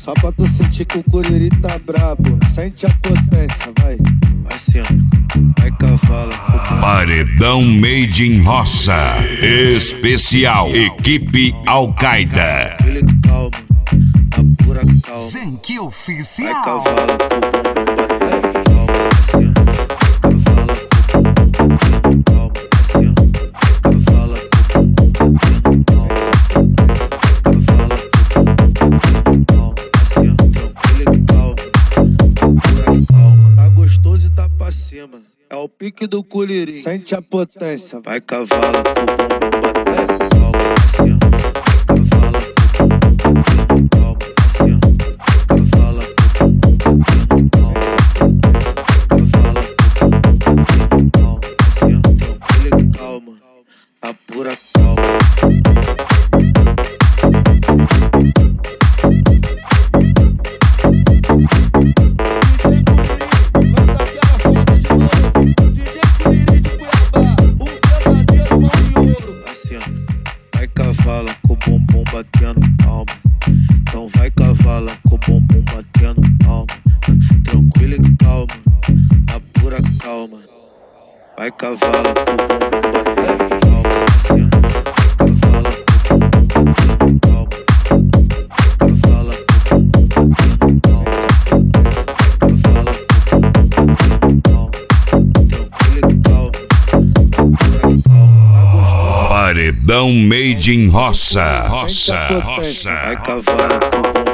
Só pra tu sentir que o Curiri tá brabo. Sente a potência, vai. Assim, ó, vai cavala. Paredão Made in Roça. Especial Equipe Al-Qaeda. Ele calma, na pura calma. Zenki Oficial. Vai cavala com o bumbum batendo calma. Assim, ó, cavala com o bumbum calma. Assim, ó, cavala com o bumbum batendo calma. Cavala com o bumbum calma. Assim, ó, tranquilo e calma. Pura calma. Tá gostoso e tá pra cima. É o pique do Curiri. Sente a potência. Vai cavala com o bumbum batendo calma. Assim, ó, cavala com o bumbum batendo calma. Assim, ó, cavala com o bumbum batendo calma. Cavala com o bumbum batendo calma. Assim, ó, tranquilo e calma. A pura calma. Vai cavala com o bumbum batendo palma. Então vai cavala com o bumbum batendo palma. Tranquilo e calma, na pura calma. Vai cavala com o bumbum batendo palma. Assim, ó, cavala com o bumbum batendo palma. Cavala com o bumbum batendo palma. Cavala com o bumbum batendo palma. Tranquilo e calma, na pura calma. Paredão Made in Roça. Vai cavala com o